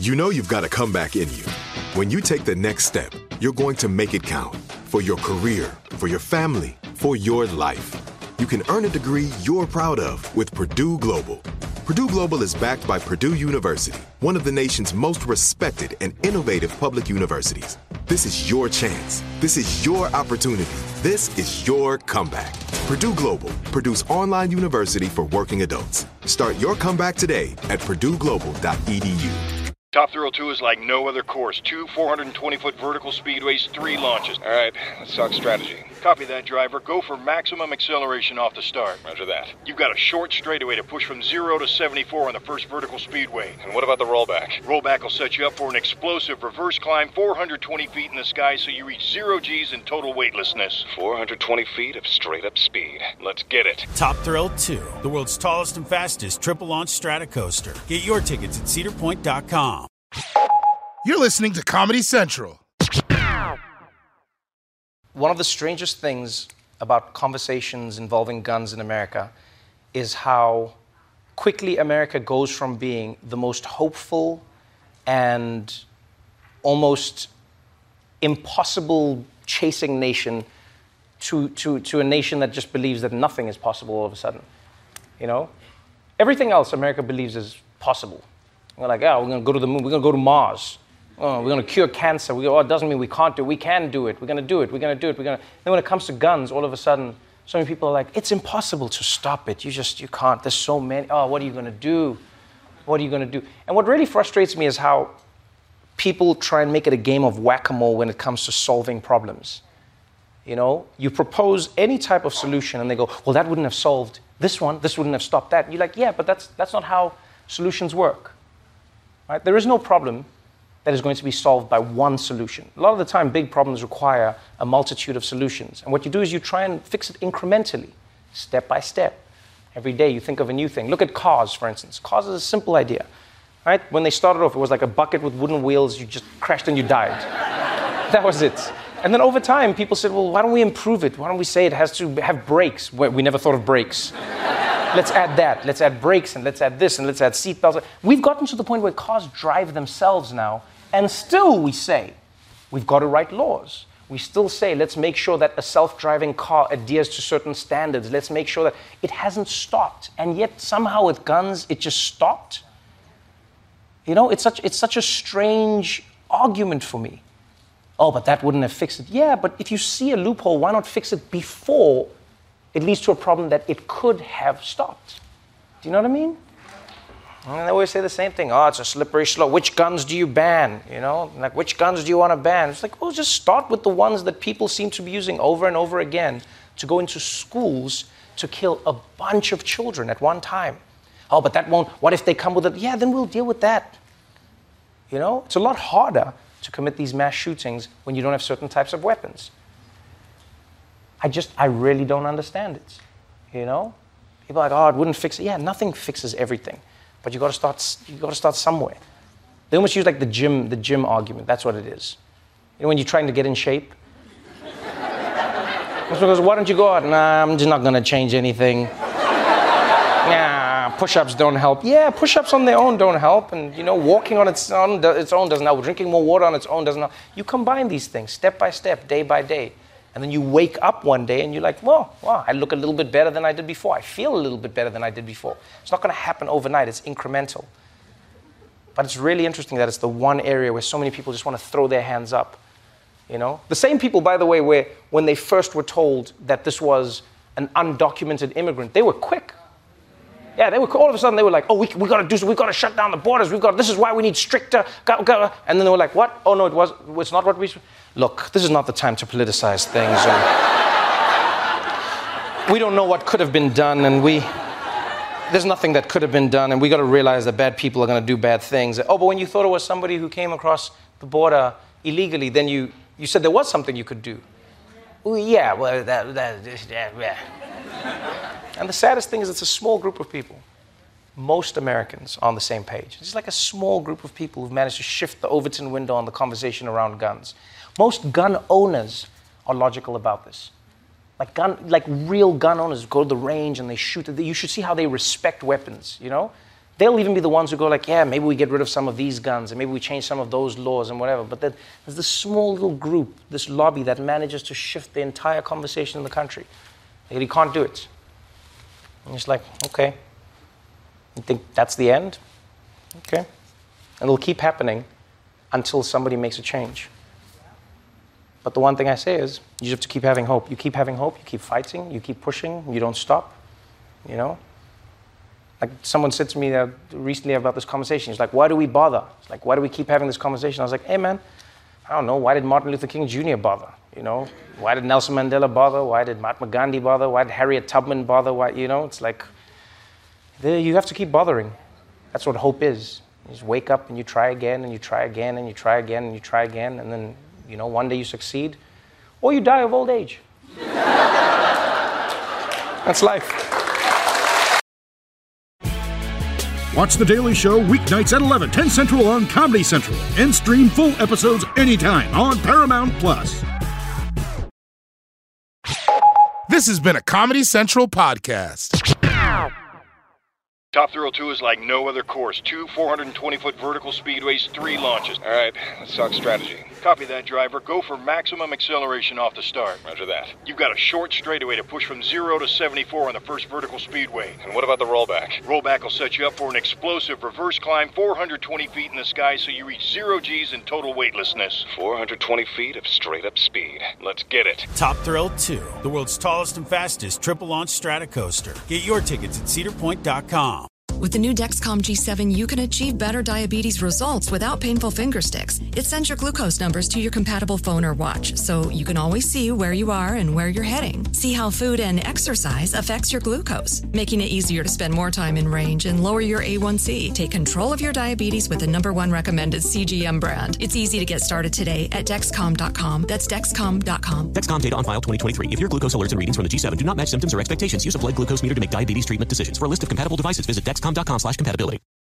You know you've got a comeback in you. When you take the next step, you're going to make it count. For your career, for your family, for your life. You can earn a degree you're proud of with Purdue Global. Purdue Global is backed by Purdue University, one of the nation's most respected and innovative public universities. This is your chance. This is your opportunity. This is your comeback. Purdue Global, Purdue's online university for working adults. Start your comeback today at purdueglobal.edu. Top Thrill 2 is like no other course. 2 420-foot vertical speedways, 3 launches. All right, let's talk strategy. Copy that, driver. Go for maximum acceleration off the start. Roger that. You've got a short straightaway to push from 0 to 74 on the first vertical speedway. And what about the rollback? Rollback will set you up for an explosive reverse climb 420 feet in the sky so you reach 0 G's in total weightlessness. 420 feet of straight-up speed. Let's get it. Top Thrill 2, the world's tallest and fastest triple-launch stratocoaster. Get your tickets at cedarpoint.com. You're listening to Comedy Central. One of the strangest things about conversations involving guns in America is how quickly America goes from being the most hopeful and almost impossible chasing nation to a nation that just believes that nothing is possible all of a sudden. You know? Everything else America believes is possible. We're like, oh, we're going to go to the moon. We're going to go to Mars. Oh, we're going to cure cancer. It doesn't mean we can't do it. We can do it. We're going to do it. We're going to do it. Then when it comes to guns, all of a sudden, so many people are like, it's impossible to stop it. You can't. There's so many. Oh, what are you going to do? What are you going to do? And what really frustrates me is how people try and make it a game of whack-a-mole when it comes to solving problems. You know, you propose any type of solution and they go, well, that wouldn't have solved this one. This wouldn't have stopped that. And you're like, yeah, but that's not how solutions work. Right? There is no problem that is going to be solved by one solution. A lot of the time, big problems require a multitude of solutions. And what you do is you try and fix it incrementally, step by step. Every day you think of a new thing. Look at cars, for instance. Cars is a simple idea. Right? When they started off, it was like a bucket with wooden wheels. You just crashed and you died. That was it. And then over time, people said, well, why don't we improve it? Why don't we say it has to have brakes? We never thought of brakes. Let's add that. Let's add brakes, and let's add this, and let's add seatbelts. We've gotten to the point where cars drive themselves now, and still we say, we've got to write laws. We still say, let's make sure that a self-driving car adheres to certain standards. Let's make sure that it hasn't stopped. And yet somehow with guns, it just stopped. You know, it's such a strange argument for me. Oh, but that wouldn't have fixed it. Yeah, but if you see a loophole, why not fix it before it leads to a problem that it could have stopped? Do you know what I mean? And they always say the same thing. Oh, it's a slippery slope. Which guns do you ban? You know, like which guns do you want to ban? It's like, well, just start with the ones that people seem to be using over and over again to go into schools to kill a bunch of children at one time. Oh, but that won't. What if they come with it? Yeah, then we'll deal with that. You know, it's a lot harder to commit these mass shootings when you don't have certain types of weapons. I really don't understand it. You know, people are like, oh, it wouldn't fix it. Yeah, nothing fixes everything. But you got to start somewhere. They almost use like the gym argument. That's what it is. You know, when you're trying to get in shape. Someone goes, why don't you go out? Nah, I'm just not going to change anything. Nah, push-ups don't help. Yeah, push-ups on their own don't help. And, you know, walking on its own doesn't help. Drinking more water on its own doesn't help. You combine these things step by step, day by day. And then you wake up one day and you're like, wow, I look a little bit better than I did before. I feel a little bit better than I did before. It's not going to happen overnight. It's incremental. But it's really interesting that it's the one area where so many people just want to throw their hands up. You know? The same people, by the way, where when they first were told that this was an undocumented immigrant, they were quick. Yeah, they were all of a sudden they were like, oh, we got to do so. We got to shut down the borders. This is why we need stricter. And then they were like, what? Oh no, it's not what we. Look, this is not the time to politicize things. We don't know what could have been done, and there's nothing that could have been done, and we got to realize that bad people are going to do bad things. Oh, but when you thought it was somebody who came across the border illegally, then you said there was something you could do. Oh, yeah, well, yeah. And the saddest thing is it's a small group of people. Most Americans are on the same page. It's like a small group of people who've managed to shift the Overton window on the conversation around guns. Most gun owners are logical about this. Like real gun owners go to the range and they shoot. You should see how they respect weapons, you know? They'll even be the ones who go like, yeah, maybe we get rid of some of these guns and maybe we change some of those laws and whatever. But then there's this small little group, this lobby that manages to shift the entire conversation in the country. And you can't do it. And it's like, okay, you think that's the end? Okay. And it'll keep happening until somebody makes a change. But the one thing I say is, you just have to keep having hope. You keep having hope, you keep fighting, you keep pushing, you don't stop, you know? Like someone said to me recently about this conversation, he's like, why do we bother? It's like, why do we keep having this conversation? I was like, hey man, I don't know, why did Martin Luther King Jr. bother? You know, why did Nelson Mandela bother? Why did Mahatma Gandhi bother? Why did Harriet Tubman bother? Why, you know, it's like, you have to keep bothering. That's what hope is. You just wake up and you try again and you try again and you try again and you try again, and then, you know, one day you succeed, or you die of old age. That's life. Watch The Daily Show weeknights at 11, 10 Central on Comedy Central. And stream full episodes anytime on Paramount+. This has been a Comedy Central podcast. Top Thrill 2 is like no other course. 2 420-foot vertical speedways, 3 launches. All right, let's talk strategy. Copy that, driver. Go for maximum acceleration off the start. Roger that. You've got a short straightaway to push from 0 to 74 on the first vertical speedway. And what about the rollback? Rollback will set you up for an explosive reverse climb 420 feet in the sky so you reach 0 G's in total weightlessness. 420 feet of straight-up speed. Let's get it. Top Thrill 2, the world's tallest and fastest triple-launch Stratocoaster. Get your tickets at cedarpoint.com. With the new Dexcom G7, you can achieve better diabetes results without painful finger sticks. It sends your glucose numbers to your compatible phone or watch, so you can always see where you are and where you're heading. See how food and exercise affects your glucose, making it easier to spend more time in range and lower your A1C. Take control of your diabetes with the #1 recommended CGM brand. It's easy to get started today at Dexcom.com. That's Dexcom.com. Dexcom data on file 2023. If your glucose alerts and readings from the G7 do not match symptoms or expectations, use a blood glucose meter to make diabetes treatment decisions. For a list of compatible devices, visit Dexcom.com/compatibility.